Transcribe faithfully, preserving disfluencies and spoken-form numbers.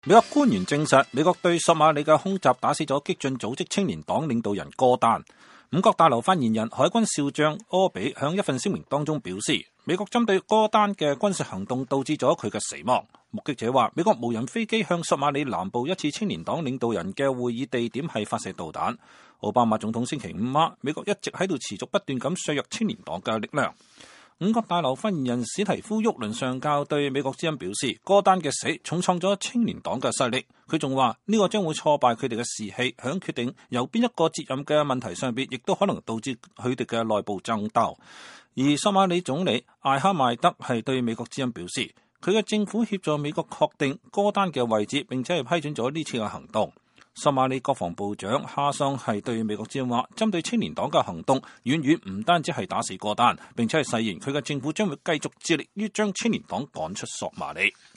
美國官員證實，美國對索馬里嘅空襲打死咗激進組織青年黨領導人戈丹。五角大樓發言人海軍少將柯比向一份聲明當中表示，美國針對戈丹嘅軍事行動導致咗佢嘅死亡。目擊者話，美國無人飛機向索馬里南部一次青年黨領導人嘅會議地點係發射導彈。奧巴馬總統星期五話，美國一直喺度持續不斷咁削弱青年黨嘅力量。五角大樓發言人史提夫沃倫上校對美國之音表示，戈丹嘅死重創咗青年黨嘅勢力。佢仲話呢個將會挫敗佢哋嘅士氣，響決定由邊一個接任嘅問題上邊，亦都可能導致佢哋嘅內部爭鬥。而索馬里總理艾哈邁德係對美國之音表示，佢嘅政府協助美國確定戈丹嘅位置，並且係批准咗呢次嘅行動。索馬里國防部長哈桑係對美國之音話，針對青年黨嘅行動遠遠唔單止係打死戈丹，並且係誓言佢嘅政府將會繼續致力於將青年黨趕出索馬里。